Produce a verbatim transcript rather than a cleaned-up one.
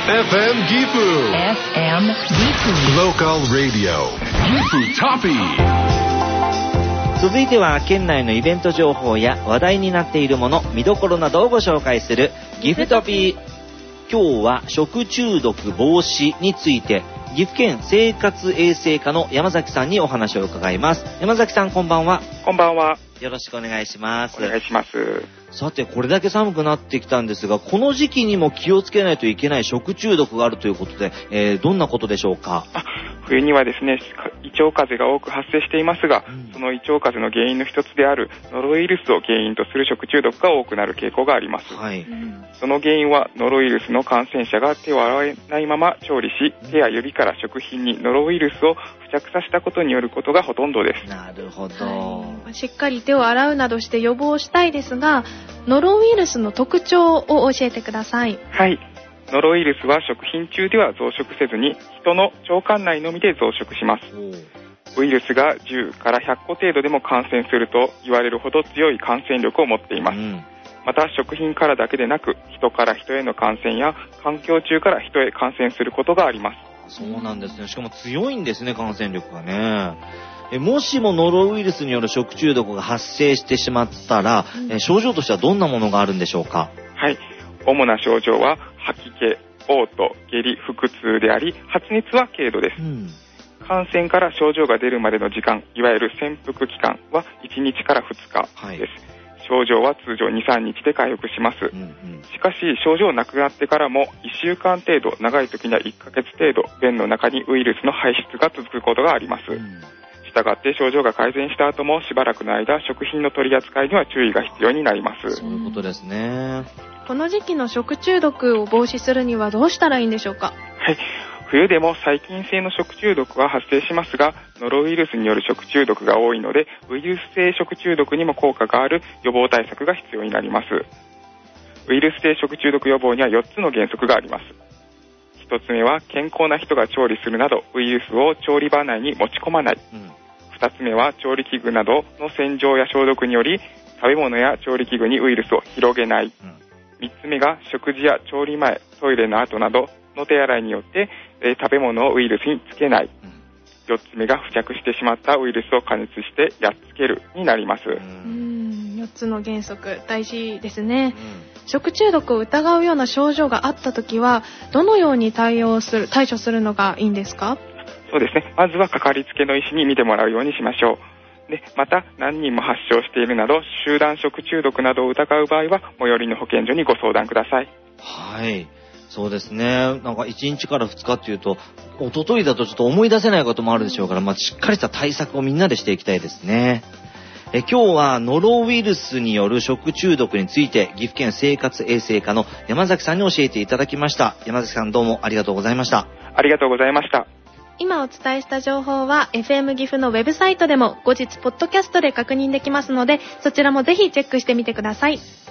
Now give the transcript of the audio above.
エフエム ギフ エフエム ギフ Local Radio ギフトピー。 続いては県内のイベント情報や話題になっているもの、見どころなどをご紹介するギフトピー。今日は食中毒防止について岐阜県生活衛生課の山崎さんにお話を伺います。山崎さん、こんばんは。 こんばんは。 よろしくお願いします。 お願いします。 さて、これだけ寒くなってきたんですが、この時期にも気をつけないといけない食中毒があるということで、えー、どんなことでしょうか？ あ、冬にはですね、胃腸風邪が多く発生していますが、うん、その胃腸風邪の原因の一つであるノロウイルスを原因とする食中毒が多くなる傾向があります。はい、その原因はノロウイルスの感染者が手を洗えないまま調理し、手や指から食品にノロウイルスを付着させたことによることがほとんどです。 なるほど、 はい、しっかり手を洗うなどして予防したいですが、ノロウイルスの特徴を教えてください。 はい、ノロウイルスは食品中では増殖せずに人の腸管内のみで増殖します。ウイルスがじゅうからひゃっこ程度でも感染すると言われるほど強い感染力を持っています、うん、また食品からだけでなく人から人への感染や環境中から人へ感染することがあります。 そうなんですね。しかも強いんですね、感染力がね。えもしもノロウイルスによる食中毒が発生してしまったら、うん、え症状としてはどんなものがあるんでしょうか？ はい、主な症状は吐き気、嘔吐、下痢、腹痛であり、発熱は軽度です、うん、感染から症状が出るまでの時間、いわゆる潜伏期間はいちにちからふつかです、はい、症状は通常 にさんにちで回復します、うんうん、しかし症状なくなってからもいっしゅうかん程度、長い時にはいっかげつ程度、便の中にウイルスの排出が続くことがあります、うん、したがって症状が改善した後もしばらくの間食品の取り扱いには注意が必要になります。 そういうことですね。 この時期の食中毒を防止するにはどうしたらいいんでしょうか？ はい、冬でも細菌性の食中毒は発生しますが、ノロウイルスによる食中毒が多いのでウイルス性食中毒にも効果がある予防対策が必要になります。ウイルス性食中毒予防にはよっつの原則があります。ひとつめは健康な人が調理するなどウイルスを調理場内に持ち込まない、うん、ふたつめは調理器具などの洗浄や消毒により食べ物や調理器具にウイルスを広げない、うん、みっつめが食事や調理前、トイレの後などの手洗いによって、えー、食べ物をウイルスにつけない、うん、よっつめが付着してしまったウイルスを加熱してやっつけるになります。うーん、よっつの原則大事ですね、うん、食中毒を疑うような症状があったときはどのように対応する対処するのがいいんですか？ そうですね、まずはかかりつけの医師に見てもらうようにしましょう。でまた何人も発症しているなど集団食中毒などを疑う場合は最寄りの保健所にご相談ください。 はい、そうですね。なんかいちにちからふつかっていうと一昨日だとちょっと思い出せないこともあるでしょうから、まあ、しっかりした対策をみんなでしていきたいですね。え今日はノロウイルスによる食中毒について岐阜県生活衛生課の山崎さんに教えていただきました。山崎さん、どうもありがとうございました。 ありがとうございました。 今お伝えした情報は エフエム 岐阜のウェブサイトでも後日ポッドキャストで確認できますので、そちらもぜひチェックしてみてください。